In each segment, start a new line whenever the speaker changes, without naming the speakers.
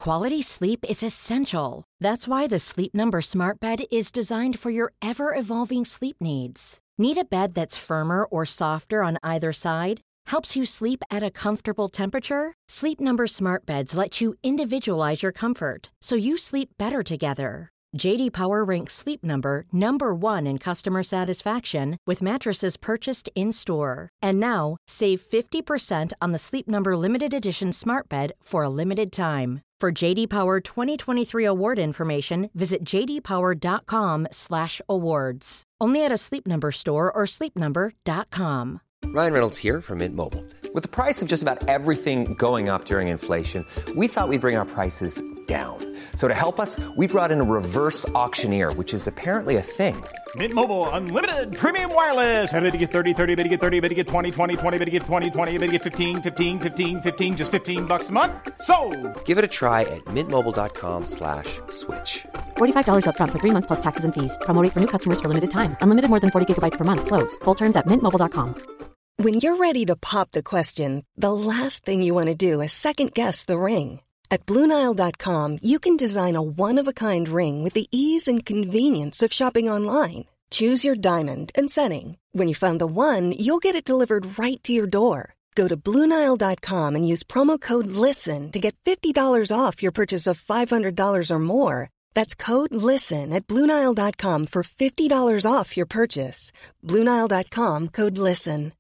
Quality sleep is essential. That's why the Sleep Number Smart Bed is designed for your ever-evolving sleep needs. Need a bed that's firmer or softer on either side? Helps you sleep at a comfortable temperature? Sleep Number Smart Beds let you individualize your comfort, so you sleep better together. J.D. Power ranks Sleep Number number 1 in customer satisfaction with mattresses purchased in-store. And now, save 50% on the Sleep Number Limited Edition Smart Bed for a limited time. For J.D. Power 2023 award information, visit jdpower.com/awards. Only at a Sleep Number store or sleepnumber.com.
Ryan Reynolds here from Mint Mobile. With the price of just about everything going up during inflation, we thought we'd bring our prices down. So to help us, we brought in a reverse auctioneer, which is apparently a thing.
Mint Mobile Unlimited Premium Wireless. How to get 30, 30, how to get 30, how to get 20, 20, 20, how to get 20, 20, how to get 15, 15, 15, 15, just $15 a month? Sold!
Give it a try at mintmobile.com/switch.
$45 up front for 3 months plus taxes and fees. Promo rate for new customers for limited time. Unlimited more than 40 gigabytes per month. Slows full terms at mintmobile.com.
When you're ready to pop the question, the last thing you want to do is second-guess the ring. At BlueNile.com, you can design a one-of-a-kind ring with the ease and convenience of shopping online. Choose your diamond and setting. When you find the one, you'll get it delivered right to your door. Go to BlueNile.com and use promo code LISTEN to get $50 off your purchase of $500 or more. That's code LISTEN at BlueNile.com for $50 off your purchase. BlueNile.com, code LISTEN.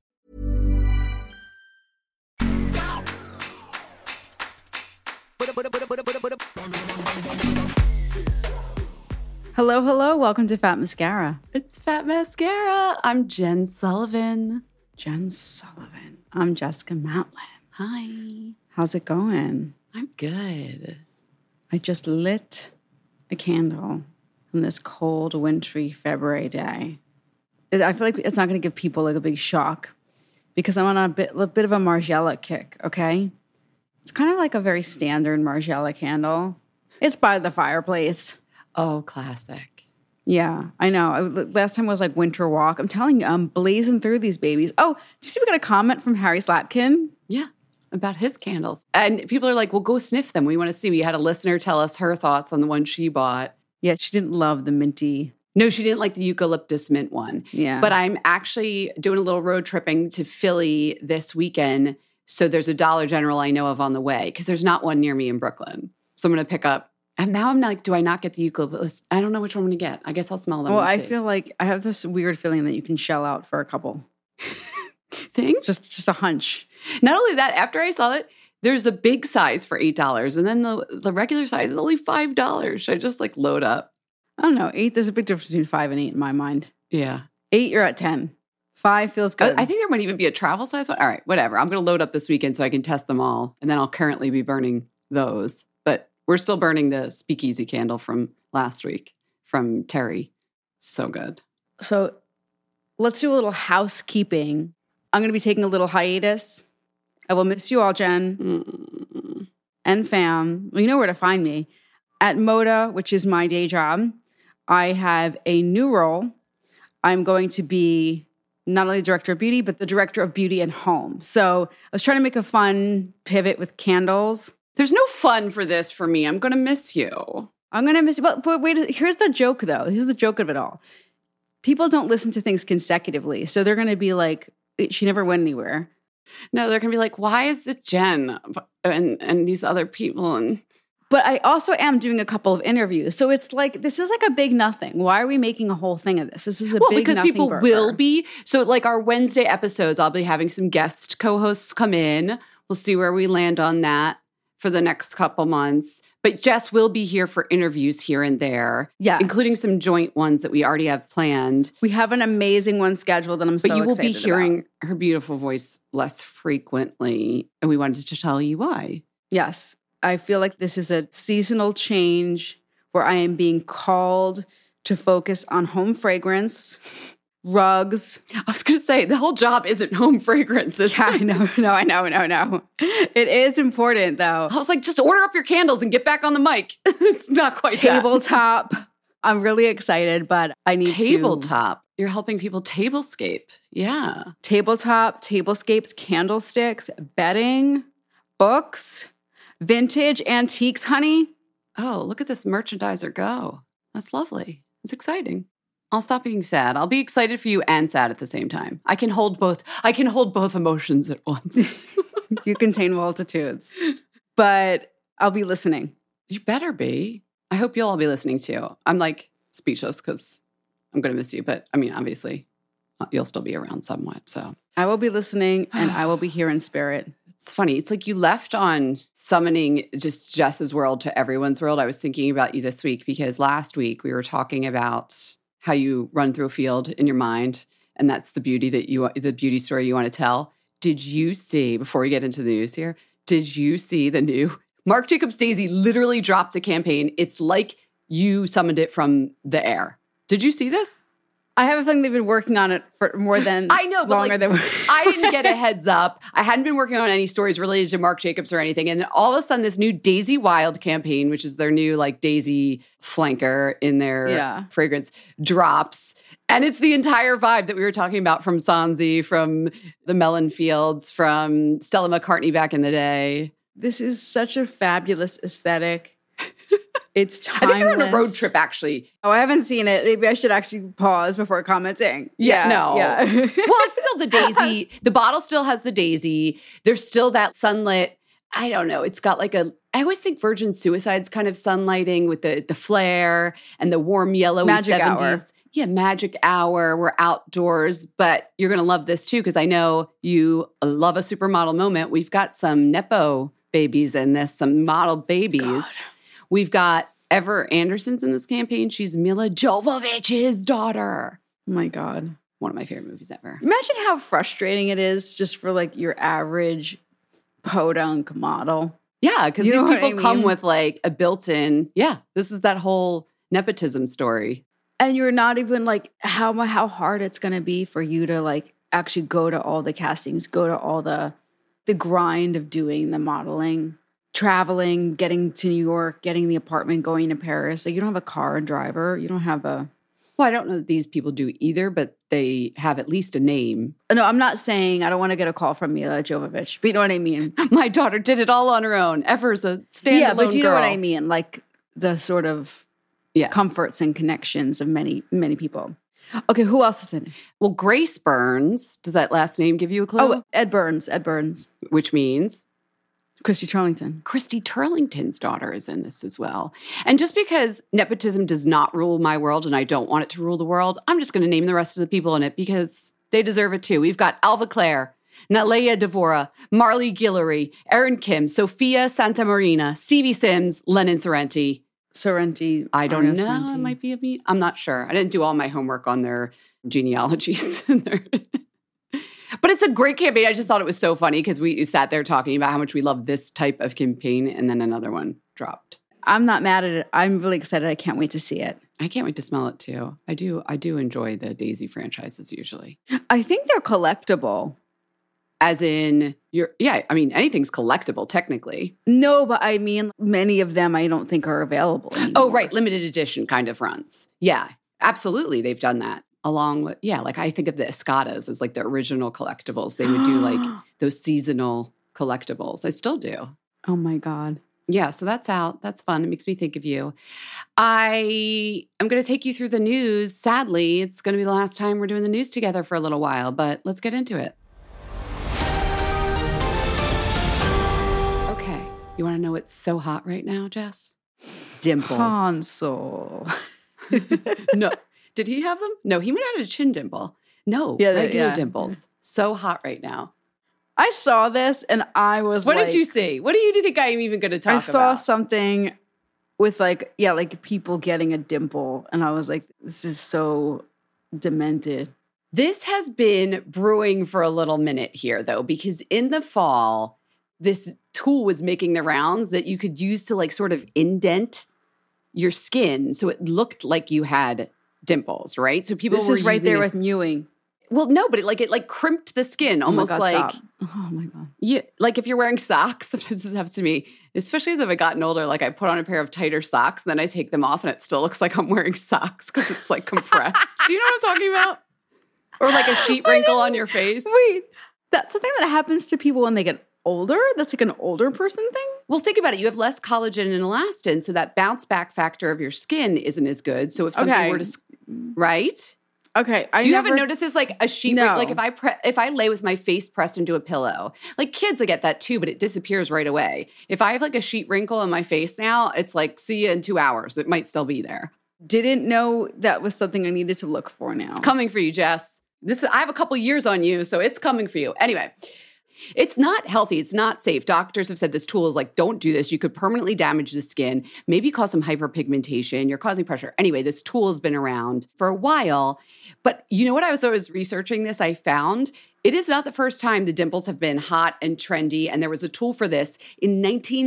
Hello, hello. Welcome to Fat Mascara.
It's Fat Mascara. I'm Jen Sullivan.
Jen Sullivan. I'm Jessica Matlin.
Hi.
How's it going?
I'm good.
I just lit a candle on this cold, wintry February day. I feel like it's not going to give people like a big shock because I'm on a bit of a Margiela kick, okay? It's kind of like a very standard Margiela candle. It's by the fireplace.
Oh, classic.
Yeah, I know. Last time was like winter walk. I'm telling you, I'm blazing through these babies. Oh, did you see we got a comment from Harry Slatkin?
Yeah, about his candles. And people are like, well, go sniff them. We want to see. We had a listener tell us her thoughts on the one she bought.
Yeah, she didn't love the minty.
No, she didn't like the eucalyptus mint one.
Yeah.
But I'm actually doing a little road tripping to Philly this weekend. So there's a Dollar General I know of on the way because there's not one near me in Brooklyn. So I'm going to pick up. And now I'm like, do I not get the eucalyptus? I don't know which one I'm going to get. I guess I'll smell them.
Well, I feel like I have this weird feeling that you can shell out for a couple.
Things?
Just a hunch.
Not only that, after I saw it, there's a big size for $8. And then the regular size is only $5. Should I just like load up?
I don't know. 8, there's a big difference between 5 and 8 in my mind.
Yeah.
8, you're at 10. 5 feels good.
I think there might even be a travel size one. All right, whatever. I'm going to load up this weekend so I can test them all. And then I'll currently be burning those. But we're still burning the speakeasy candle from last week from Terry. So good.
So let's do a little housekeeping. I'm going to be taking a little hiatus. I will miss you all, Jen and fam. Well, you know where to find me. At Moda, which is my day job, I have a new role. I'm going to be not only director of beauty, but the director of beauty and home. So I was trying to make a fun pivot with candles.
There's no fun for this for me. I'm going to miss you.
I'm going to miss you. But wait, here's the joke, though. Here's the joke of it all. People don't listen to things consecutively. So they're going to be like, she never went anywhere.
No, they're going to be like, why is it Jen and these other people?
But I also am doing a couple of interviews. So it's like, this is like a big nothing. Why are we making a whole thing of this? This is a big nothing
because people
burger.
will be. So like our Wednesday episodes, I'll be having some guest co-hosts come in. We'll see where we land on that for the next couple months. But Jess will be here for interviews here and there.
Yes.
Including some joint ones that we already have planned.
We have an amazing one scheduled that I'm so excited about.
But you will be hearing her beautiful voice less frequently. And we wanted to tell you why.
Yes. I feel like this is a seasonal change where I am being called to focus on home fragrance, rugs.
I was going to say, the whole job isn't home fragrances.
I know. It is important, though.
I was like, just order up your candles and get back on the mic. It's not quite
Tabletop. I'm really excited, but I need
Tabletop. You're helping people tablescape. Yeah.
Tabletop, tablescapes, candlesticks, bedding, books. vintage antiques, honey.
Oh, look at this merchandiser go. That's lovely. It's exciting. I'll stop being sad. I'll be excited for you and sad at the same time. I can hold both emotions at once.
You contain multitudes. But I'll be listening.
You better be. I hope you'll all be listening too. I'm like speechless because I'm going to miss you. But I mean, obviously, you'll still be around somewhat. So
I will be listening and I will be here in spirit.
It's funny. It's like you left on summoning just Jess's world to everyone's world. I was thinking about you this week because last week we were talking about how you run through a field in your mind. And that's the beauty story you want to tell. Did you see, before we get into the news here, did you see the new Marc Jacobs Daisy literally dropped a campaign? It's like you summoned it from the air. Did you see this?
I have a feeling they've been working on it for more than
I know, but
longer than
I didn't get a heads up. I hadn't been working on any stories related to Marc Jacobs or anything. And then all of a sudden, this new Daisy Wild campaign, which is their new like Daisy flanker in their fragrance, drops. And it's the entire vibe that we were talking about from Sansi, from the Melon Fields, from Stella McCartney back in the day.
This is such a fabulous aesthetic. It's timeless.
I think they're on a road trip, actually.
Oh, I haven't seen it. Maybe I should actually pause before commenting.
No.
Yeah.
Well, it's still the Daisy. The bottle still has the Daisy. There's still that sunlit, I don't know. It's got like I always think Virgin Suicide's kind of sunlighting with the flare and the warm yellowy
Magic
70s.
Hour.
Yeah, magic hour. We're outdoors, but you're going to love this too because I know you love a supermodel moment. We've got some Nepo babies in this, some model babies.
God.
We've got Ever Anderson's in this campaign. She's Mila Jovovich's daughter.
Oh my God.
One of my favorite movies ever.
Imagine how frustrating it is just for like your average podunk model.
Yeah, because
You
these
know what
people
I
come
mean?
with like a built-in, this is that whole nepotism story.
And you're not even like how hard it's going to be for you to like actually go to all the castings, go to all the grind of doing the modeling, traveling, getting to New York, getting the apartment, going to Paris. Like you don't have a car and driver. You don't have a...
Well, I don't know that these people do either, but they have at least a name.
No, I'm not saying I don't want to get a call from Mila Jovovich, but you know what I mean?
My daughter did it all on her own. Ever's a standalone
Yeah, but you know what
girl.
I mean? Like the sort of comforts and connections of many, many people. Okay, who else is in it?
Well, Grace Burns, does that last name give you a clue?
Oh, Ed Burns.
Which means?
Christy Turlington.
Christy Turlington's daughter is in this as well. And just because nepotism does not rule my world and I don't want it to rule the world, I'm just going to name the rest of the people in it because they deserve it too. We've got Alva Clare, Nalea Devora, Marley Guillory, Erin Kim, Sophia Santamarina, Stevie Sims, Lennon Sorrenti. I don't know.
Sorrenti.
It might be a me. I'm not sure. I didn't do all my homework on their genealogies. But it's a great campaign. I just thought it was so funny because we sat there talking about how much we love this type of campaign, and then another one dropped.
I'm not mad at it. I'm really excited. I can't wait to see it.
I can't wait to smell it too. I do enjoy the Daisy franchises usually.
I think they're collectible.
As in, anything's collectible technically.
No, but I mean, many of them I don't think are available anymore.
Oh, right. Limited edition kind of runs. Yeah, absolutely. They've done that. Along with, like I think of the Escadas as like the original collectibles. They would do like those seasonal collectibles. I still do.
Oh my God.
Yeah, so that's out. That's fun. It makes me think of you. I'm going to take you through the news. Sadly, it's going to be the last time we're doing the news together for a little while, but let's get into it. Okay. You want to know what's so hot right now, Jess? Dimples.
Hansel.
No. Did he have them? No, he might have had a chin dimple. No,
Yeah,
regular dimples. So hot right now.
I saw this and I was
What
like...
did you see? What do you think I'm even going to talk about?
I saw something with like people getting a dimple. And I was like, this is so demented.
This has been brewing for a little minute here, though, because in the fall, this tool was making the rounds that you could use to like sort of indent your skin so it looked like you had dimples, right? So people
This
were
is right
using
there
this,
with mewing.
Well, no, but it crimped the skin almost
oh my God,
like
stop. Oh my God.
Yeah, like if you're wearing socks, sometimes this happens to me, especially as I've gotten older, like I put on a pair of tighter socks, and then I take them off and it still looks like I'm wearing socks because it's like compressed. Do you know what I'm talking about? Or like a sheet wrinkle on your face.
Wait, that's something that happens to people when they get older? That's like an older person thing?
Well, think about it. You have less collagen and elastin, so that bounce back factor of your skin isn't as good. So if something were to, right?
Okay,
you haven't noticed this, like a sheet.
No.
Like if I lay with my face pressed into a pillow, like kids, I get that too, but it disappears right away. If I have like a sheet wrinkle on my face now, it's like, see you in 2 hours. It might still be there.
Didn't know that was something I needed to look for now.
It's coming for you, Jess. I have a couple years on you, so it's coming for you. Anyway, it's not healthy. It's not safe. Doctors have said this tool is like, don't do this. You could permanently damage the skin, maybe cause some hyperpigmentation. You're causing pressure. Anyway, this tool has been around for a while. But you know what? I was researching this, I found it is not the first time the dimples have been hot and trendy. And there was a tool for this in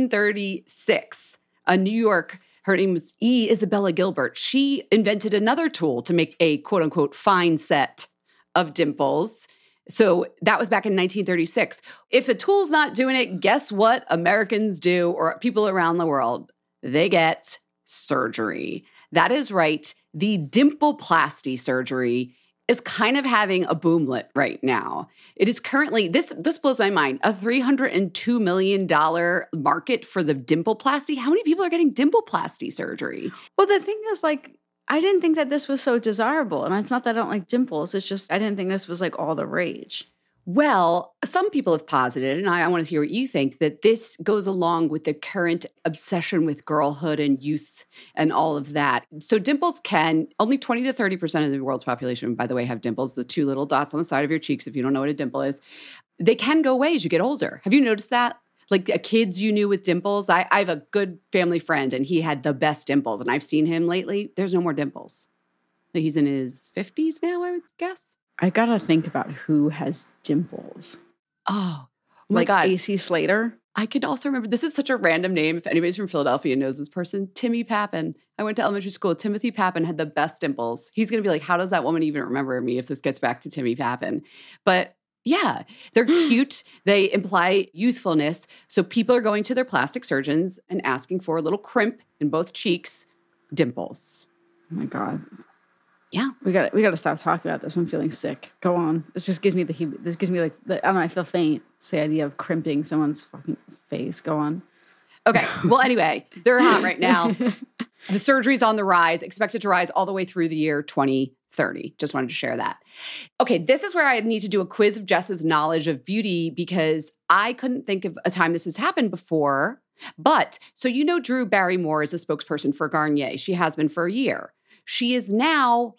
1936. A New York, her name was E. Isabella Gilbert. She invented another tool to make a quote unquote fine set of dimples. So that was back in 1936. If a tool's not doing it, guess what Americans do, or people around the world? They get surgery. That is right. The dimpleplasty surgery is kind of having a boomlet right now. It is currently, this blows my mind, a $302 million market for the dimpleplasty. How many people are getting dimpleplasty surgery?
Well, the thing is, like, I didn't think that this was so desirable. And it's not that I don't like dimples. It's just I didn't think this was like all the rage.
Well, some people have posited, and I want to hear what you think, that this goes along with the current obsession with girlhood and youth and all of that. So dimples only 20 to 30% of the world's population, by the way, have dimples, the two little dots on the side of your cheeks, if you don't know what a dimple is. They can go away as you get older. Have you noticed that? Like kids you knew with dimples. I have a good family friend, and he had the best dimples, and I've seen him lately. There's no more dimples. He's in his 50s now, I would guess.
I gotta think about who has dimples.
Oh my
like
God.
AC Slater?
I could also remember, this is such a random name. If anybody's from Philadelphia knows this person, Timmy Pappin. I went to elementary school. Timothy Pappin had the best dimples. He's going to be like, how does that woman even remember me if this gets back to Timmy Pappin? But yeah, they're cute. They imply youthfulness. So people are going to their plastic surgeons and asking for a little crimp in both cheeks, dimples.
Oh my God.
Yeah.
We got to stop talking about this. I'm feeling sick. Go on. This just gives me this gives me like, I don't know, I feel faint. It's the idea of crimping someone's fucking face. Go on.
Okay. Well, anyway, they're hot right now. The surgery's on the rise, expected to rise all the way through the year 2030. Just wanted to share that. Okay, this is where I need to do a quiz of Jess's knowledge of beauty, because I couldn't think of a time this has happened before. But, so you know Drew Barrymore is a spokesperson for Garnier. She has been for a year. She is now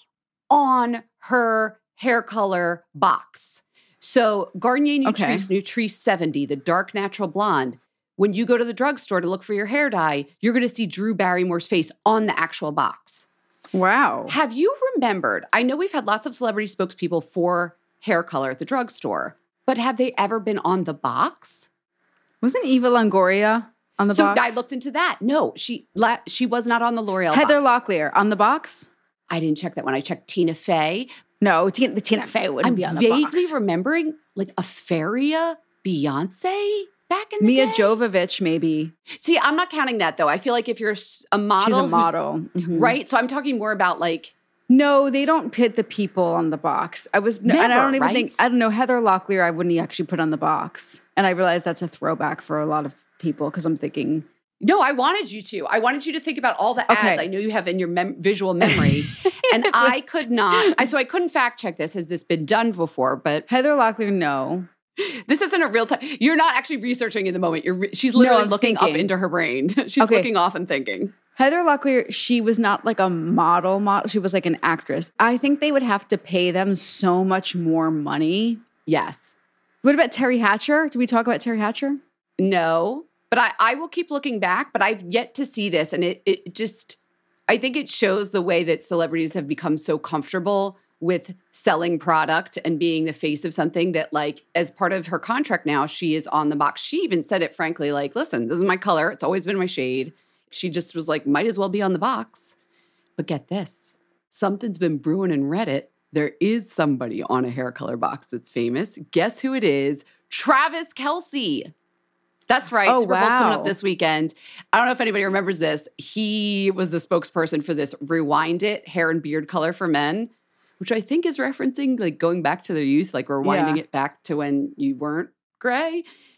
on her hair color box. So Garnier Nutrice 70, the dark natural blonde. When you go to the drugstore to look for your hair dye, you're going to see Drew Barrymore's face on the actual box.
Wow.
Have you remembered? I know we've had lots of celebrity spokespeople for hair color at the drugstore, but have they ever been on the box?
Wasn't Eva Longoria on the box?
So I looked into that. No, she was not on the L'Oreal
Heather
box.
Locklear on the box?
I didn't check that one. I checked Tina Fey.
No, the Tina Fey wouldn't be on the box.
I'm vaguely remembering like a Feria Beyonce back in the
Mia
day.
Jovovich, maybe.
See, I'm not counting that though. I feel like if you're a model,
she's a model,
right? So I'm talking more about like.
No, they don't pit the people on the box. And I don't even think, I don't know, Heather Locklear, I wouldn't actually put on the box. And I realize that's a throwback for a lot of people because I'm thinking.
No, I wanted you to. I wanted you to think about all the ads I know you have in your visual memory. And I could not. So I couldn't fact check this. Has this been done before? But
Heather Locklear, no.
This isn't a real time. You're not actually researching in the moment. She's literally looking up into her brain. She's looking off and thinking.
Heather Locklear, she was not like a model. She was like an actress. I think they would have to pay them so much more money.
Yes.
What about Terry Hatcher? Did we talk about Terry Hatcher?
No. But I will keep looking back, but I've yet to see this. And it just, I think it shows the way that celebrities have become so comfortable with selling product and being the face of something that, like, as part of her contract now, she is on the box. She even said it frankly, like, listen, this is my color. It's always been my shade. She just was like, might as well be on the box. But get this, something's been brewing in Reddit. There is somebody on a hair color box that's famous. Guess who it is? Travis Kelce. That's right.
Oh,
Super Bowl's
wow.
coming up this weekend. I don't know if anybody remembers this. He was the spokesperson for this Rewind It hair and beard color for men, which I think is referencing like going back to their youth, like rewinding it back to when you weren't gray.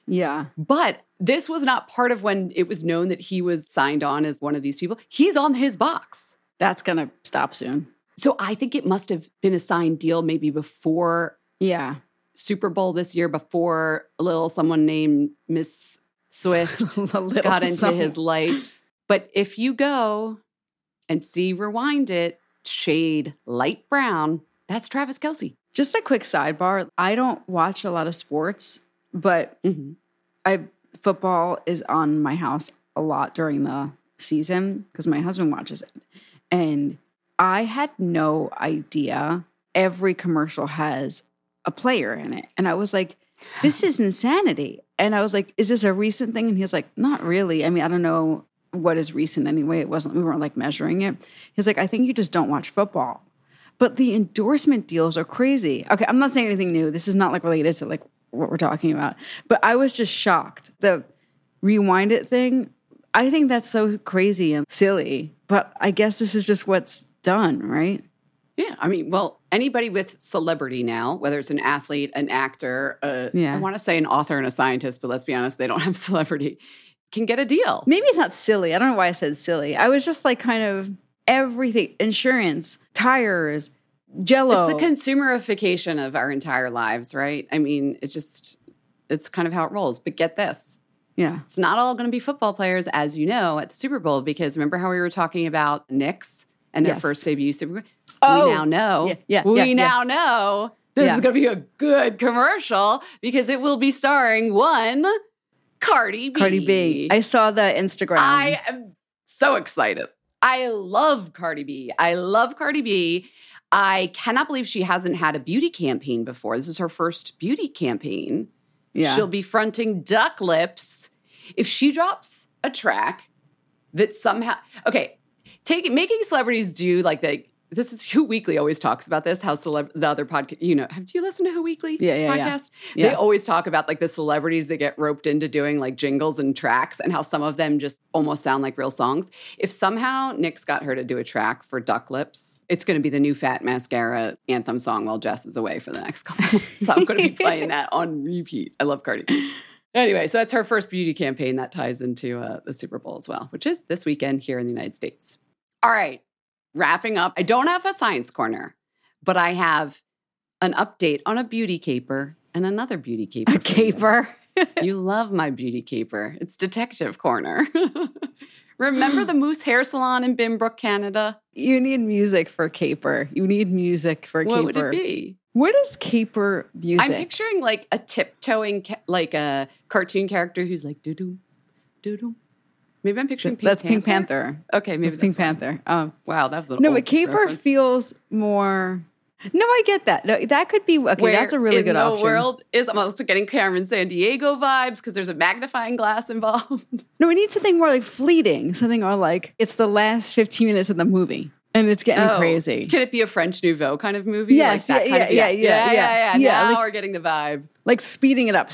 Yeah.
But this was not part of when it was known that he was signed on as one of these people. He's on his box.
That's going to stop soon.
So I think it must have been a signed deal maybe before
Yeah.
Super Bowl this year, before a little someone named Miss Swift got into his life. But if you go and see Rewind It, shade light brown, that's Travis Kelce.
Just a quick sidebar. I don't watch a lot of sports, but football is on my house a lot during the season because my husband watches it. And I had no idea every commercial has a player in it. And I was like, this is insanity. And I was like, is this a recent thing? And he was like, not really. I mean, I don't know what is recent anyway. We weren't like measuring it. He's like, I think you just don't watch football. But the endorsement deals are crazy. Okay, I'm not saying anything new. This is not like related to like what we're talking about. But I was just shocked. The Rewind It thing, I think that's so crazy and silly. But I guess this is just what's done, right?
Yeah, I mean, well, anybody with celebrity now, whether it's an athlete, an actor, I want to say an author and a scientist, but let's be honest, they don't have celebrity, can get a deal.
Maybe it's not silly. I don't know why I said silly. I was just like kind of everything, insurance, tires, Jell-O.
It's the consumerification of our entire lives, right? I mean, it's kind of how it rolls. But get this.
Yeah.
It's not all going to be football players, as you know, at the Super Bowl, because remember how we were talking about Knicks and their first debut Super Bowl?
Oh.
We now know. We now know this is going to be a good commercial because it will be starring one Cardi B.
Cardi B. I saw the Instagram.
I am so excited. I love Cardi B. I cannot believe she hasn't had a beauty campaign before. This is her first beauty campaign.
Yeah.
She'll be fronting Duck Lips. If she drops a track that somehow, making celebrities do like this is Who Weekly always talks about this, how the other podcast, have you listened to Who Weekly podcast?
Yeah.
They always talk about like the celebrities that get roped into doing like jingles and tracks and how some of them just almost sound like real songs. If somehow Nick's got her to do a track for Duck Lips, it's going to be the new Fat Mascara anthem song while Jess is away for the next couple months. So I'm going to be playing that on repeat. I love Cardi B. Anyway, so that's her first beauty campaign that ties into the Super Bowl as well, which is this weekend here in the United States. All right. Wrapping up, I don't have a science corner, but I have an update on a beauty caper and another beauty caper.
A caper?
You love my beauty caper. It's Detective Corner. Remember the Moose Hair Salon in Binbrook, Canada?
You need music for caper. You need music for caper.
What would it be?
What is caper music?
I'm picturing like a tiptoeing, like a cartoon character who's like, doo-doo, doo-doo. Maybe I'm picturing Pink
That's
Panther.
Pink Panther.
Okay, maybe
that's Pink Panther.
Wow, that was
no, but caper
reference.
feels more. No, I get that. No, that could be okay. That's a really good option.
The world is. I'm also getting Carmen Sandiego vibes because there's a magnifying glass involved.
No, we need something more like fleeting. Something more like it's the last 15 minutes of the movie and it's getting crazy.
Can it be a French Nouveau kind of movie?
Yes,
like that
yeah.
Now
like,
we're getting the vibe.
Like speeding it up.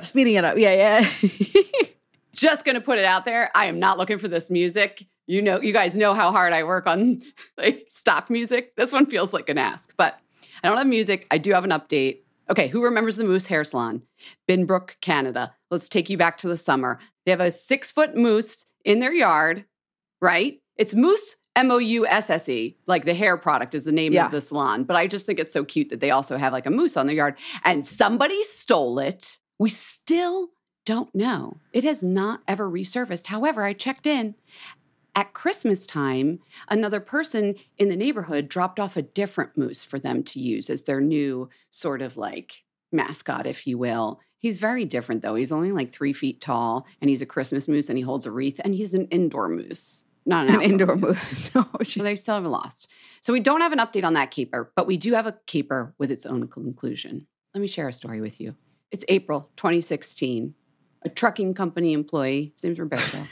Yeah.
Just going to put it out there. I am not looking for this music. You guys know how hard I work on like stock music. This one feels like an ask, but I don't have music. I do have an update. Okay, who remembers the Moose Hair Salon? Binbrook, Canada. Let's take you back to the summer. They have a 6-foot moose in their yard, right? It's Moose, M-O-U-S-S-E. Like the hair product is the name of the salon. But I just think it's so cute that they also have like a moose on their yard. And somebody stole it. We still don't know. It has not ever resurfaced. However, I checked in. At Christmas time, another person in the neighborhood dropped off a different moose for them to use as their new sort of like mascot, if you will. He's very different, though. He's only like 3 feet tall, and he's a Christmas moose, and he holds a wreath, and he's an indoor moose, not an indoor moose. So they still haven't lost. So we don't have an update on that caper, but we do have a caper with its own conclusion. Let me share a story with you. It's April 2016. A trucking company employee, his name's Roberto.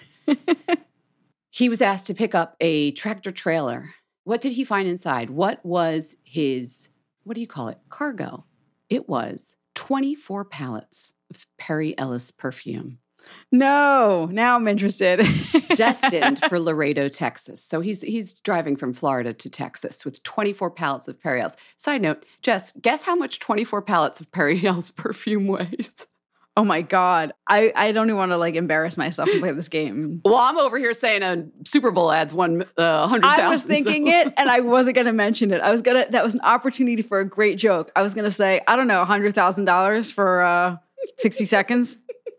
He was asked to pick up a tractor trailer. What did he find inside? What was his, what do you call it, cargo? It was 24 pallets of Perry Ellis perfume.
No, now I'm interested.
Destined for Laredo, Texas. So he's driving from Florida to Texas with 24 pallets of Perry Ellis. Side note, Jess, guess how much 24 pallets of Perry Ellis perfume weighs?
Oh my God. I don't even want to like embarrass myself and play this game.
Well, I'm over here saying a Super Bowl ads won 100,000.
I was thinking it and I wasn't going to mention it. That was an opportunity for a great joke. I was going to say, I don't know, $100,000 for 60 seconds.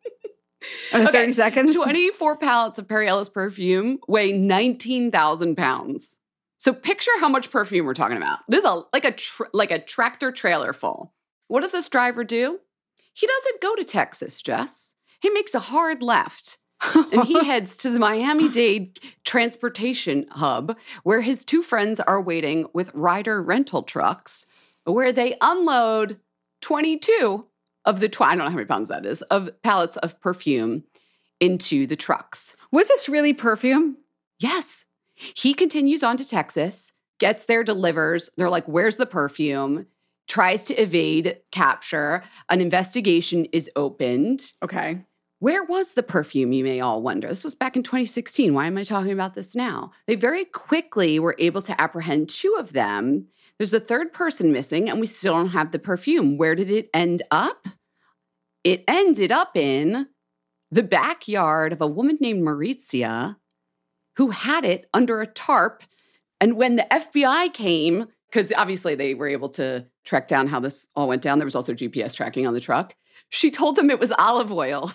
Or 30 seconds.
24 pallets of Perry Ellis perfume weigh 19,000 pounds. So picture how much perfume we're talking about. This is like a tractor trailer full. What does this driver do? He doesn't go to Texas, Jess. He makes a hard left. And he heads to the Miami-Dade transportation hub where his two friends are waiting with Ryder rental trucks where they unload 22 of the, I don't know how many pounds that is, of pallets of perfume into the trucks.
Was this really perfume?
Yes. He continues on to Texas, gets there, delivers. They're like, where's the perfume? Tries to evade capture. An investigation is opened.
Okay.
Where was the perfume, you may all wonder? This was back in 2016. Why am I talking about this now? They very quickly were able to apprehend 2 of them. There's a third person missing, and we still don't have the perfume. Where did it end up? It ended up in the backyard of a woman named Maurizia who had it under a tarp. And when the FBI came, because obviously they were able to track down how this all went down. There was also GPS tracking on the truck. She told them it was olive oil.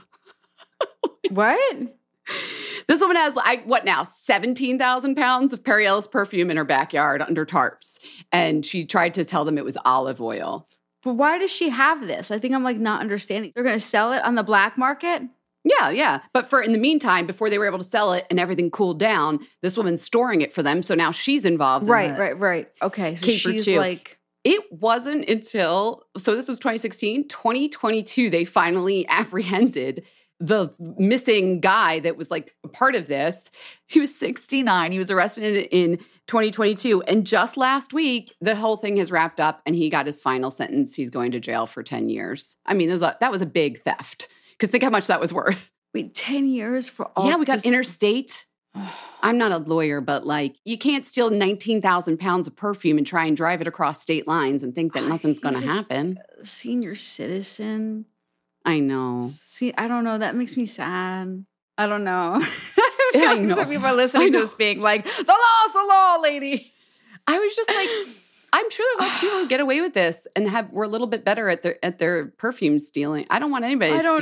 What?
This woman has, 17,000 pounds of Perry Ellis perfume in her backyard under tarps. And she tried to tell them it was olive oil.
But why does she have this? I think I'm like not understanding. They're going to sell it on the black market?
Yeah. But in the meantime, before they were able to sell it and everything cooled down, this woman's storing it for them. So now she's involved in
Right. Okay. So she's
too.
like...
It wasn't until, so this was 2016, 2022, they finally apprehended the missing guy that was like a part of this. He was 69. He was arrested in 2022. And just last week, the whole thing has wrapped up and he got his final sentence. He's going to jail for 10 years. I mean, that was a big theft. Because think how much that was worth.
Wait, 10 years for all?
Yeah, we got interstate. I'm not a lawyer, but like you can't steal 19,000 pounds of perfume and try and drive it across state lines and think that nothing's going to happen.
Senior citizen.
I know.
See, I don't know. That makes me sad. I don't know.
I know.
Some people are listening to this being like, the law's the law, lady.
I was just like, I'm sure there's lots of people who get away with this and were a little bit better at their perfume stealing. I don't want anybody to steal,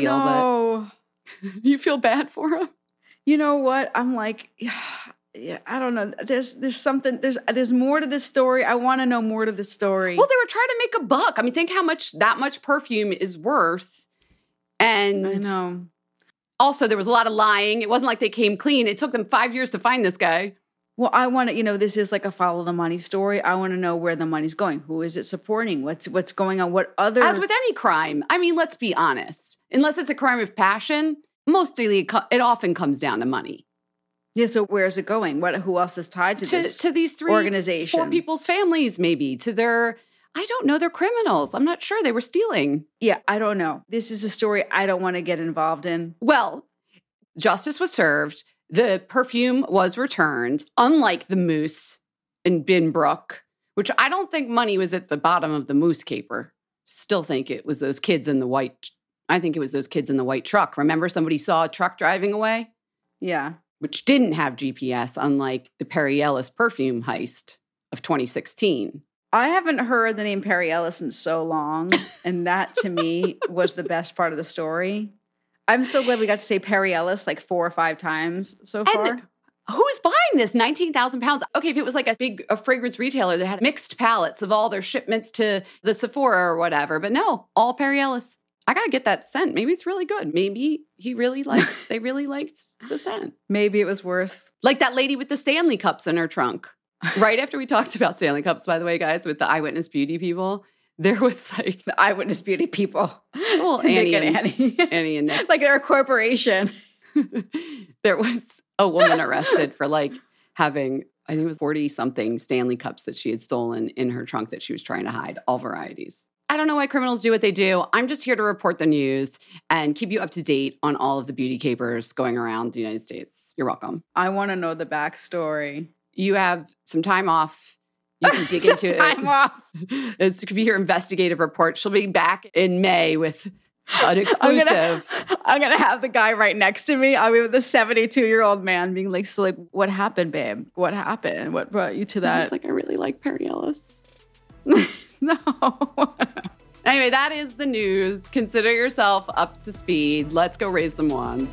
but you feel bad for them.
You know what? I'm like, yeah, I don't know. There's something, there's more to this story. I want to know more to this story.
Well, they were trying to make a buck. I mean, think how much that much perfume is worth. And
I know.
Also, there was a lot of lying. It wasn't like they came clean. It took them 5 years to find this guy.
Well, I want to, this is like a follow the money story. I want to know where the money's going. Who is it supporting? What's going on? What other...
As with any crime, I mean, let's be honest. Unless it's a crime of passion, mostly it often comes down to money.
Yeah, so where's it going? Who else is tied to this?
To these 3
organization?
4 people's families, maybe. To their... I don't know. They're criminals. I'm not sure. They were stealing.
Yeah, I don't know. This is a story I don't want to get involved in.
Well, justice was served. The perfume was returned, unlike the moose in Binbrook, which I don't think money was at the bottom of the moose caper. Still think it was those kids in the white. I think it was those kids in the white truck. Remember somebody saw a truck driving away?
Yeah.
Which didn't have GPS, unlike the Perry Ellis perfume heist of 2016.
I haven't heard the name Perry Ellis in so long, and that to me was the best part of the story. I'm so glad we got to say Perry Ellis like 4 or 5 times so far.
And who's buying this 19,000 pounds? Okay, if it was like a fragrance retailer that had mixed pallets of all their shipments to the Sephora or whatever, but no, all Perry Ellis. I got to get that scent. Maybe it's really good. Maybe they really liked the scent.
Maybe it was worth.
Like that lady with the Stanley cups in her trunk. Right after we talked about Stanley cups, by the way, guys, with the Eyewitness Beauty people, there was like
the Eyewitness Beauty people.
Well, Annie and Nick.
Like they're a corporation.
There was a woman arrested for like having, I think it was 40-something Stanley cups that she had stolen in her trunk that she was trying to hide, all varieties. I don't know why criminals do what they do. I'm just here to report the news and keep you up to date on all of the beauty capers going around the United States. You're welcome.
I want to know the backstory.
You have some time off. You can dig into
time
it.
Off.
This could be your investigative report. She'll be back in May with Unexclusive.
I'm gonna have the guy right next to me. I'll be with the 72-year-old man being like, so like, what happened, babe? What happened? What brought you to that?
I was like, I really like Perry Ellis.
No.
Anyway, that is the news. Consider yourself up to speed. Let's go raise some wands.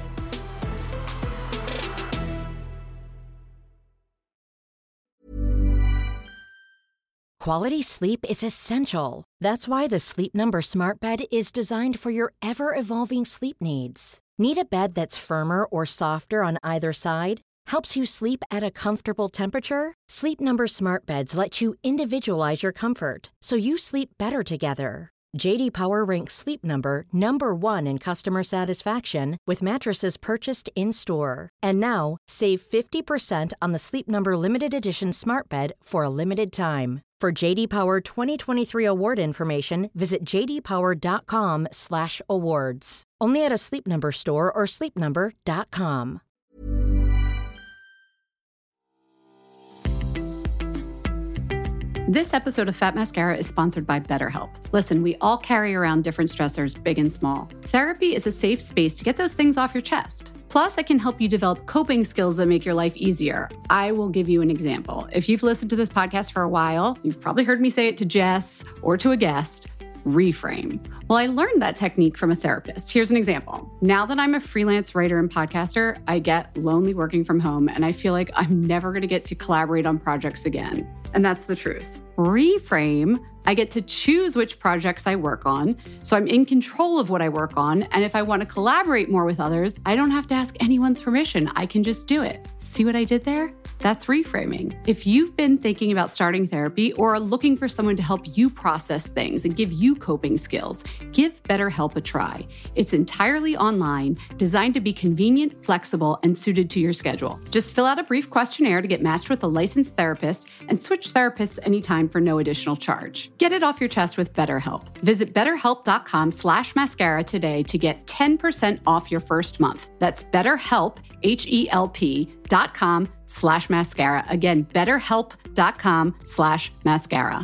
Quality sleep is essential. That's why the Sleep Number Smart Bed is designed for your ever-evolving sleep needs. Need a bed that's firmer or softer on either side? Helps you sleep at a comfortable temperature? Sleep Number Smart Beds let you individualize your comfort, so you sleep better together. J.D. Power ranks Sleep Number number 1 in customer satisfaction with mattresses purchased in-store. And now, save 50% on the Sleep Number Limited Edition Smart Bed for a limited time. For J.D. Power 2023 award information, visit jdpower.com/awards. Only at a Sleep Number store or sleepnumber.com.
This episode of Fat Mascara is sponsored by BetterHelp. Listen, we all carry around different stressors, big and small. Therapy is a safe space to get those things off your chest. Plus, it can help you develop coping skills that make your life easier. I will give you an example. If you've listened to this podcast for a while, you've probably heard me say it to Jess or to a guest. Reframe. Well, I learned that technique from a therapist. Here's an example. Now that I'm a freelance writer and podcaster, I get lonely working from home, and I feel like I'm never going to get to collaborate on projects again. And that's the truth. Reframe, I get to choose which projects I work on, so I'm in control of what I work on, and if I want to collaborate more with others, I don't have to ask anyone's permission. I can just do it. See what I did there? That's reframing. If you've been thinking about starting therapy or are looking for someone to help you process things and give you coping skills, give BetterHelp a try. It's entirely online, designed to be convenient, flexible, and suited to your schedule. Just fill out a brief questionnaire to get matched with a licensed therapist and switch therapists anytime for no additional charge. Get it off your chest with BetterHelp. Visit betterhelp.com/mascara today to get 10% off your first month. That's BetterHelp, HELP.com/mascara. Again, betterhelp.com/mascara.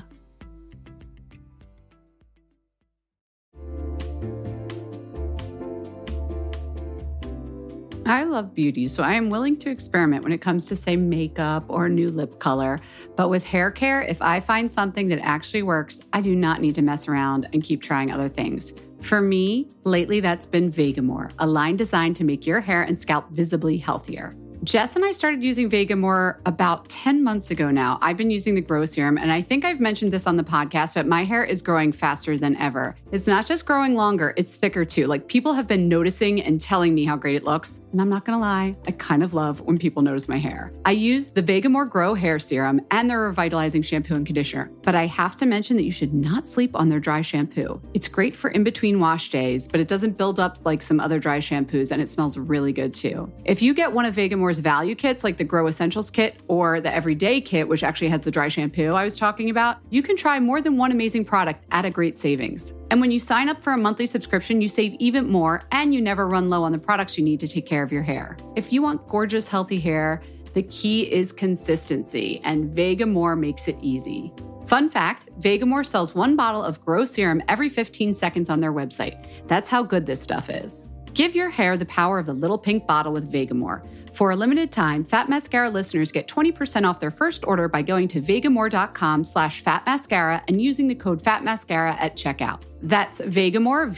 I love beauty, so I am willing to experiment when it comes to, say, makeup or new lip color. But with hair care, if I find something that actually works, I do not need to mess around and keep trying other things. For me, lately that's been Vegamour, a line designed to make your hair and scalp visibly healthier. Jess and I started using Vegamour about 10 months ago now. I've been using the Grow Serum, and I think I've mentioned this on the podcast, but my hair is growing faster than ever. It's not just growing longer, it's thicker too. Like, people have been noticing and telling me how great it looks. And I'm not gonna lie, I kind of love when people notice my hair. I use the Vegamour Grow Hair Serum and their revitalizing shampoo and conditioner, but I have to mention that you should not sleep on their dry shampoo. It's great for in-between wash days, but it doesn't build up like some other dry shampoos, and it smells really good too. If you get one of Vegamour's value kits, like the Grow Essentials kit or the Everyday kit, which actually has the dry shampoo I was talking about, you can try more than one amazing product at a great savings. And when you sign up for a monthly subscription, you save even more, and you never run low on the products you need to take care of your hair. If you want gorgeous, healthy hair, the key is consistency, and Vegamour makes it easy. Fun fact, Vegamour sells one bottle of Grow Serum every 15 seconds on their website. That's how good this stuff is. Give your hair the power of the little pink bottle with Vegamour. For a limited time, Fat Mascara listeners get 20% off their first order by going to vegamour.com/fatmascara and using the code FATMASCARA at checkout. That's Vegamour,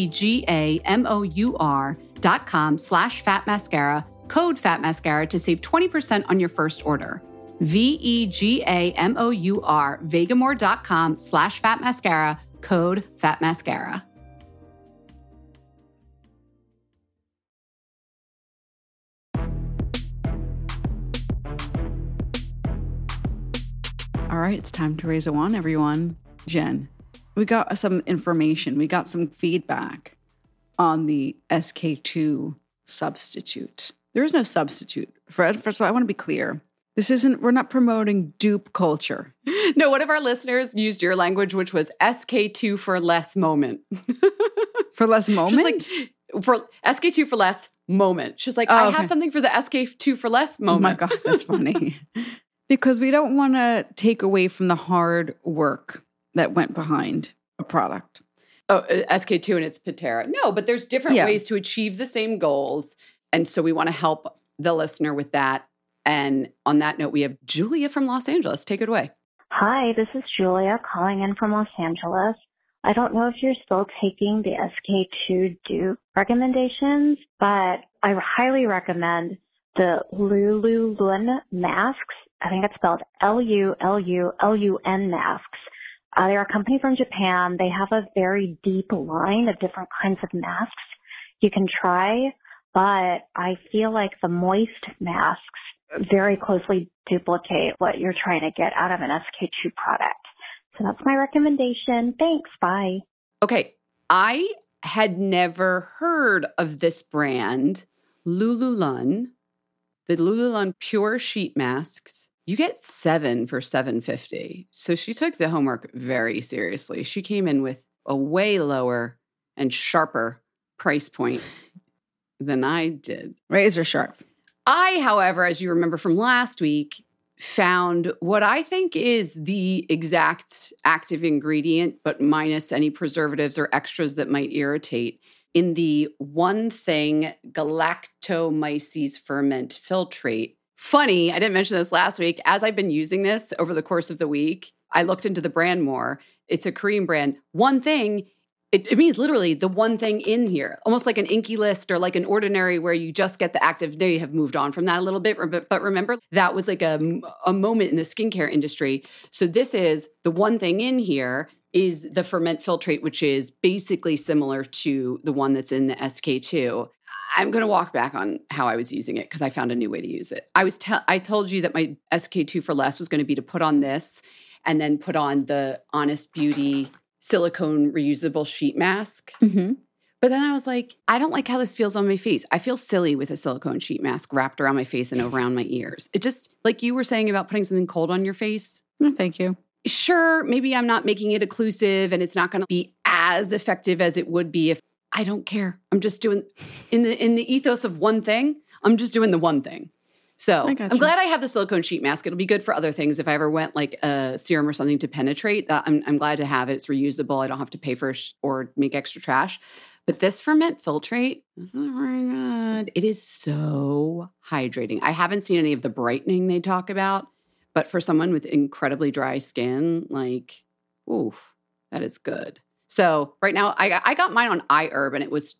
vegamour.com/fatmascara, code FATMASCARA to save 20% on your first order. VEGAMOUR, vegamour.com/fatmascara, code FATMASCARA.
All right, it's time to raise a wand, everyone. Jen, we got some information. We got some feedback on the SK2 substitute. There is no substitute. First of all, I want to be clear. We're not promoting dupe culture.
No, one of our listeners used your language, which was SK2 for less moment.
For less moment?
She's like, for SK2 for less moment. She's like, I have something for the SK2 for less moment.
Oh my God, that's funny. Because we don't want to take away from the hard work that went behind a product.
Oh, SK2 and it's Pitera. No, but there's different ways to achieve the same goals. And so we want to help the listener with that. And on that note, we have Julia from Los Angeles. Take it away.
Hi, this is Julia calling in from Los Angeles. I don't know if you're still taking the SK2 dupe recommendations, but I highly recommend the Lululun masks. I think it's spelled Lululun masks. They're a company from Japan. They have a very deep line of different kinds of masks you can try, but I feel like the moist masks very closely duplicate what you're trying to get out of an SK2 product. So that's my recommendation. Thanks. Bye.
Okay. I had never heard of this brand, Lululun, the Lululun Pure Sheet Masks. You get 7 for $7.50. So she took the homework very seriously. She came in with a way lower and sharper price point than I did.
Razor sharp.
I, however, as you remember from last week, found what I think is the exact active ingredient, but minus any preservatives or extras that might irritate, in the One Thing Galactomyces Ferment Filtrate. Funny, I didn't mention this last week. As I've been using this over the course of the week, I looked into the brand more. It's a Korean brand. One Thing, it means literally the one thing in here, almost like an Inky List or like an Ordinary where you just get the active. They have moved on from that a little bit, but remember, that was like a moment in the skincare industry. So this is the one thing in here is the Ferment Filtrate, which is basically similar to the one that's in the SK2. I'm going to walk back on how I was using it because I found a new way to use it. I told you that my SK2 for less was going to be to put on this and then put on the Honest Beauty silicone reusable sheet mask.
Mm-hmm.
But then I was like, I don't like how this feels on my face. I feel silly with a silicone sheet mask wrapped around my face and around my ears. It just, like you were saying about putting something cold on your face.
No, thank you.
Sure, maybe I'm not making it occlusive and it's not going to be as effective as it would be if I don't care. I'm just doing, in the ethos of One Thing, I'm just doing the one thing. So I'm glad I have the silicone sheet mask. It'll be good for other things. If I ever went like a serum or something to penetrate, that I'm glad to have it. It's reusable. I don't have to pay for or make extra trash. But this Ferment Filtrate is not very good. It is so hydrating. I haven't seen any of the brightening they talk about, but for someone with incredibly dry skin, like, oof, that is good. So right now, I got mine on iHerb and it was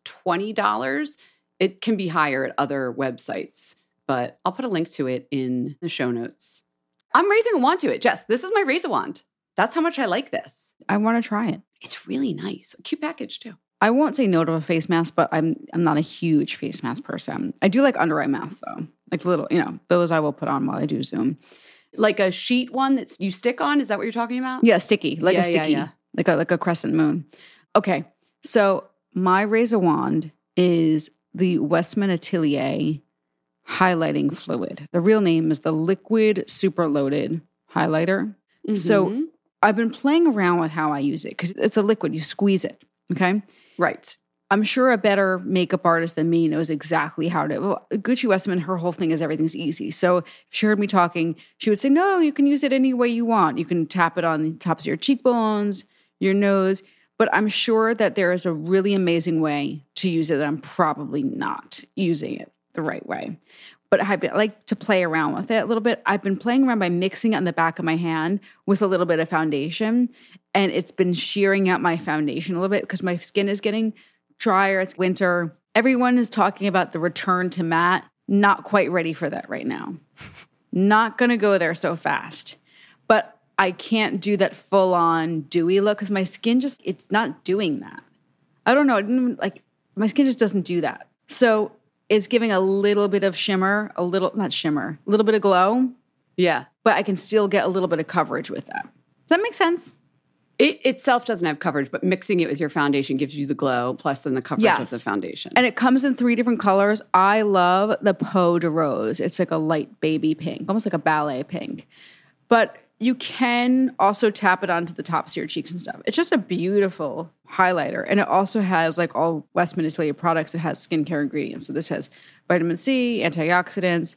$20. It can be higher at other websites, but I'll put a link to it in the show notes. I'm raising a wand to it. Jess, this is my raise a wand. That's how much I like this.
I want to try it.
It's really nice. A cute package too.
I won't say no to a face mask, but I'm not a huge face mask person. I do like under eye masks though. Like little, those I will put on while I do Zoom.
Like a sheet one that you stick on? Is that what you're talking about?
Yeah, sticky. Like a sticky.
Yeah.
Like a crescent moon. Okay. So my razor wand is the Westman Atelier highlighting fluid. The real name is the Liquid Super Loaded Highlighter. Mm-hmm. So I've been playing around with how I use it because it's a liquid. You squeeze it. Okay.
Right.
I'm sure a better makeup artist than me knows exactly how to. Well, Gucci Westman, her whole thing is everything's easy. So if she heard me talking, she would say, no, you can use it any way you want. You can tap it on the tops of your cheekbones, your nose. But I'm sure that there is a really amazing way to use it that I'm probably not using it the right way. But I like to play around with it a little bit. I've been playing around by mixing it on the back of my hand with a little bit of foundation. And it's been shearing out my foundation a little bit because my skin is getting drier. It's winter. Everyone is talking about the return to matte. Not quite ready for that right now. Not going to go there so fast. But I can't do that full-on dewy look because my skin it's not doing that. I don't know. My skin just doesn't do that. So it's giving a little bit of shimmer, a little bit of glow.
Yeah.
But I can still get a little bit of coverage with that. Does that make sense?
It itself doesn't have coverage, but mixing it with your foundation gives you the glow, plus then the coverage of the foundation.
And it comes in 3 different colors. I love the Peau de Rose. It's like a light baby pink, almost like a ballet pink. But you can also tap it onto the tops of your cheeks and stuff. It's just a beautiful highlighter. And it also has, like all Westman Atelier products, it has skincare ingredients. So this has vitamin C, antioxidants,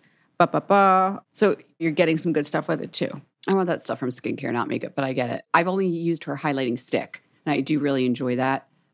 So you're getting some good stuff with it too.
I want that stuff from skincare, not makeup, but I get it. I've only used her highlighting stick, and I do really enjoy that.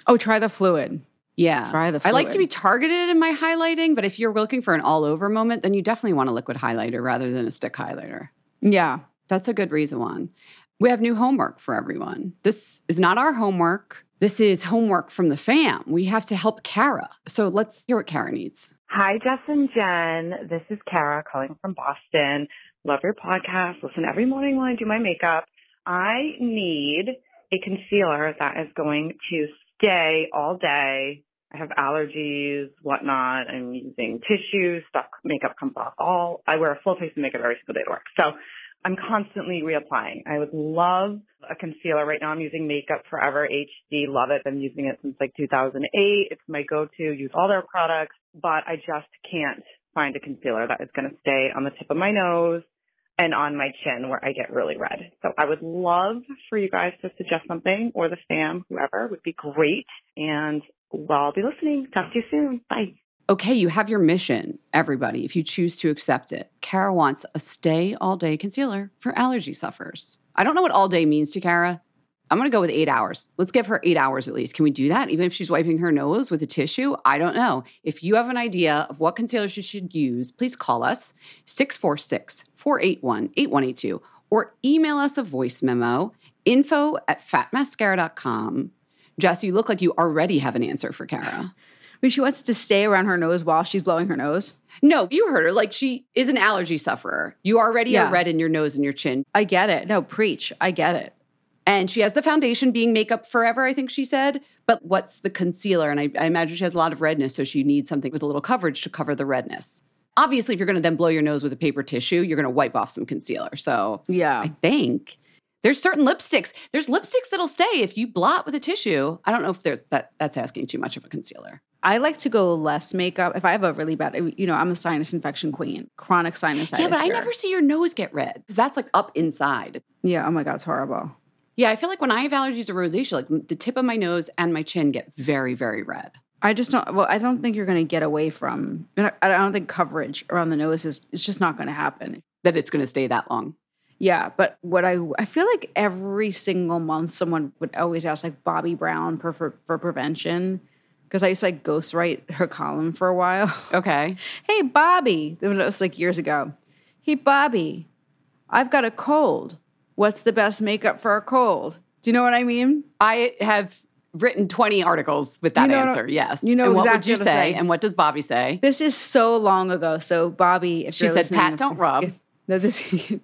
Oh, try the fluid.
Yeah.
Try the
I like
fluid.
to be targeted in my highlighting, but if you're looking for an all-over moment, then you definitely want a liquid highlighter rather than a stick highlighter.
Yeah.
That's a good reason, Juan. We have new homework for everyone. This is not our homework. This is homework from the fam. We have to help Kara. So let's hear what Kara needs.
Hi, Jess and Jen. This is Kara calling from Boston. Love your podcast. Listen every morning while I do my makeup. I need a concealer that is going to stay all day. I have allergies, whatnot. I'm using tissue. Stuff, makeup comes off I wear a full face of makeup every single day to work. So I'm constantly reapplying. I would love a concealer. Right now I'm using Makeup Forever HD. Love it. Been using it since like 2008. It's my go-to. Use all their products, but I just can't find a concealer that is going to stay on the tip of my nose and on my chin where I get really red. So I would love for you guys to suggest something, or the fam, whoever, would be great. And well, I'll be listening. Talk to you soon. Bye.
Okay, you have your mission, everybody, if you choose to accept it. Kara wants a stay all day concealer for allergy sufferers. I don't know what all day means to Kara. I'm going to go with 8 hours. Let's give her 8 hours at least. Can we do that? Even if she's wiping her nose with a tissue? I don't know. If you have an idea of what concealer she should use, please call us 646-481-8182 or email us a voice memo, info@fatmascara.com. Jess, you look like you already have an answer for Kara.
But she wants it to stay around her nose while she's blowing her nose.
No, you heard her. Like, she is an allergy sufferer. You already are red in your nose and your chin.
I get it. No, preach. I get it.
And she has the foundation being Makeup Forever, I think she said. But what's the concealer? And I imagine she has a lot of redness, so she needs something with a little coverage to cover the redness. Obviously, if you're going to then blow your nose with a paper tissue, you're going to wipe off some concealer. So
yeah,
I think there's certain lipsticks. There's lipsticks that'll stay if you blot with a tissue. I don't know if that's asking too much of a concealer.
I like to go less makeup. If I have a really bad, I'm a sinus infection queen, chronic sinusitis.
Yeah, but I never see your nose get red because that's like up inside.
Yeah, oh my God, it's horrible.
Yeah, I feel like when I have allergies or rosacea, like the tip of my nose and my chin get very, very red.
I don't think you're going to get away from, I don't think coverage around the nose it's just not going to happen.
That it's going to stay that long.
Yeah, but what I feel like every single month someone would always ask like Bobbi Brown for prevention, because I used to like ghostwrite her column for a while.
Okay.
Hey, Bobbi. It was like years ago. Hey, Bobbi, I've got a cold. What's the best makeup for a cold? Do you know what I mean?
I have written 20 articles with that answer, yes.
You know
and
exactly
what would you
what
say? And what does Bobbi say?
This is so long ago. So, Bobbi, if
she
you're
said, Pat, don't rub.
No, this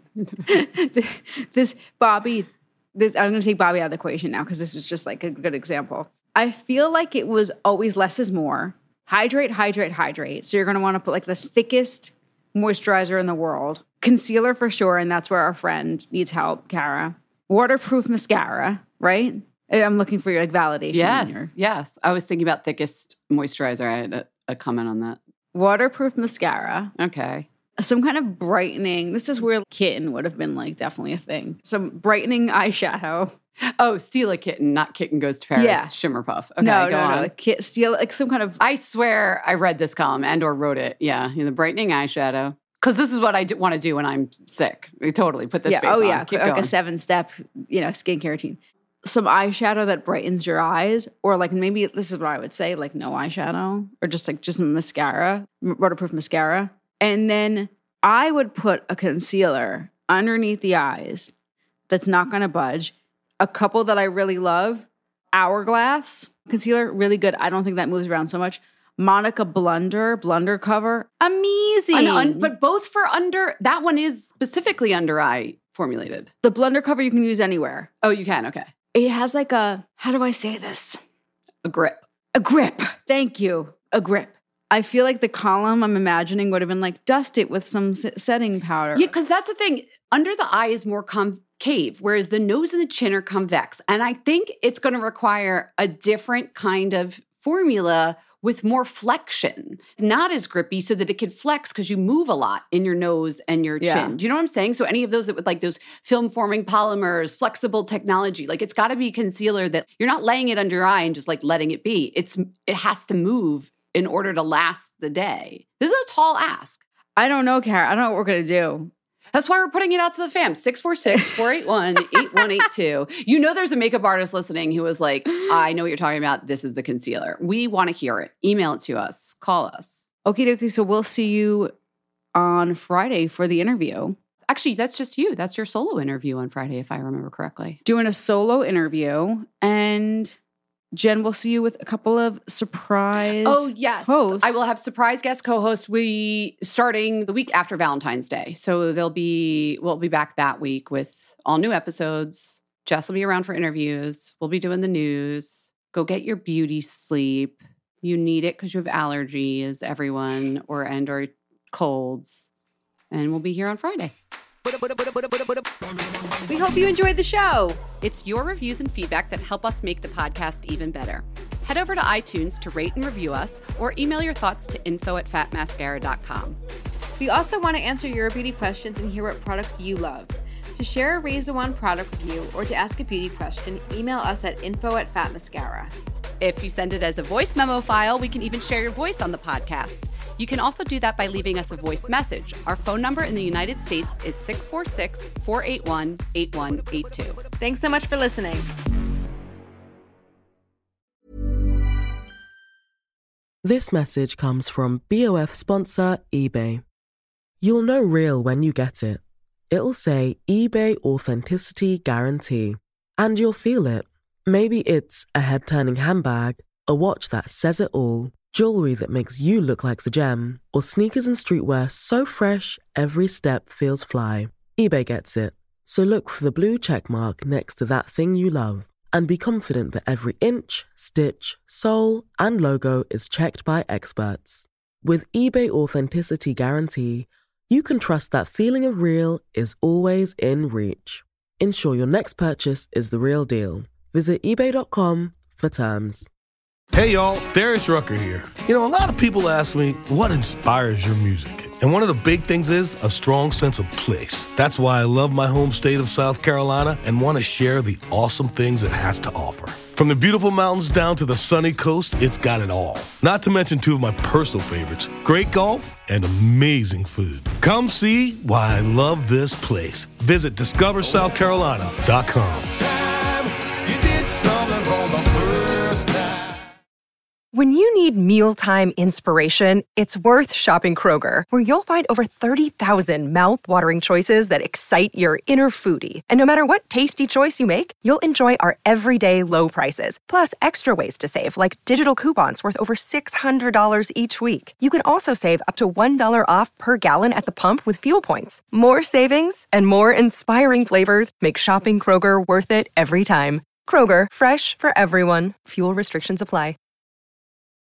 Bobbi, I'm going to take Bobbi out of the equation now because this was just like a good example. I feel like it was always less is more. Hydrate, hydrate, hydrate. So you're going to want to put like the thickest moisturizer in the world. Concealer for sure, and that's where our friend needs help, Kara. Waterproof mascara, right? I'm looking for your like validation.
Yes. I was thinking about thickest moisturizer. I had a comment on that.
Waterproof mascara.
Okay.
Some kind of brightening. This is where Kitten would have been like definitely a thing. Some brightening eyeshadow.
Oh, Steal a Kitten, not Kitten Goes to Paris. Yeah. Shimmer Puff. Okay,
no,
go on.
Steal like some kind of.
I swear I read this column and or wrote it. Yeah, the brightening eyeshadow. Because this is what I want to do when I'm sick. We totally put this face on.
Oh yeah,
Keep
like
going.
A 7-step, skincare routine. Some eyeshadow that brightens your eyes, or like maybe this is what I would say, like no eyeshadow, or just mascara, waterproof mascara. And then I would put a concealer underneath the eyes that's not going to budge. A couple that I really love, Hourglass concealer, really good. I don't think that moves around so much. Monica Blunder cover, amazing.
But both for under, that one is specifically under eye formulated.
The Blunder cover you can use anywhere.
Oh, you can, okay.
It has like how do I say this?
A grip.
A grip. Thank you. A grip. I feel like the column I'm imagining would have been like, dust it with some setting powder.
Yeah, because that's the thing. Under the eye is more concave, whereas the nose and the chin are convex. And I think it's going to require a different kind of formula with more flexion, not as grippy so that it could flex because you move a lot in your nose and your chin. Do you know what I'm saying? So any of those that with like those film-forming polymers, flexible technology, like it's got to be concealer that you're not laying it under your eye and just like letting it be. It has to move in order to last the day. This is a tall ask.
I don't know, Kara. I don't know what we're going to do.
That's why we're putting it out to the fam. 646-481-8182. You know there's a makeup artist listening who was like, I know what you're talking about. This is the concealer. We want to hear it. Email it to us. Call us.
Okie dokie. So we'll see you on Friday for the interview.
Actually, that's just you. That's your solo interview on Friday, if I remember correctly.
Doing a solo interview. And Jen, we'll see you with a couple of surprise hosts.
I will have surprise guest co-hosts starting the week after Valentine's Day. So we'll be back that week with all new episodes. Jess will be around for interviews. We'll be doing the news. Go get your beauty sleep. You need it because you have allergies, everyone, or colds. And we'll be here on Friday.
We hope you enjoyed the show.
It's your reviews and feedback that help us make the podcast even better. Head over to iTunes to rate and review us, or email your thoughts to info@fatmascara.com.
We also want to answer your beauty questions and hear what products you love. To share a Razor One product review or to ask a beauty question, email us at info@fatmascara.
If you send it as a voice memo file, we can even share your voice on the podcast. You can also do that by leaving us a voice message. Our phone number in the United States is 646-481-8182.
Thanks so much for listening.
This message comes from BOF sponsor eBay. You'll know real when you get it. It'll say eBay Authenticity Guarantee. And you'll feel it. Maybe it's a head-turning handbag, a watch that says it all, jewelry that makes you look like the gem, or sneakers and streetwear so fresh every step feels fly. eBay gets it. So look for the blue check mark next to that thing you love and be confident that every inch, stitch, sole, and logo is checked by experts. With eBay Authenticity Guarantee, you can trust that feeling of real is always in reach. Ensure your next purchase is the real deal. Visit eBay.com for terms.
Hey, y'all, Darius Rucker here. You know, a lot of people ask me, what inspires your music? And one of the big things is a strong sense of place. That's why I love my home state of South Carolina and want to share the awesome things it has to offer. From the beautiful mountains down to the sunny coast, it's got it all. Not to mention two of my personal favorites, great golf and amazing food. Come see why I love this place. Visit discoversouthcarolina.com.
When you need mealtime inspiration, it's worth shopping Kroger, where you'll find over 30,000 mouth-watering choices that excite your inner foodie. And no matter what tasty choice you make, you'll enjoy our everyday low prices, plus extra ways to save, like digital coupons worth over $600 each week. You can also save up to $1 off per gallon at the pump with fuel points. More savings and more inspiring flavors make shopping Kroger worth it every time. Kroger, fresh for everyone. Fuel restrictions apply.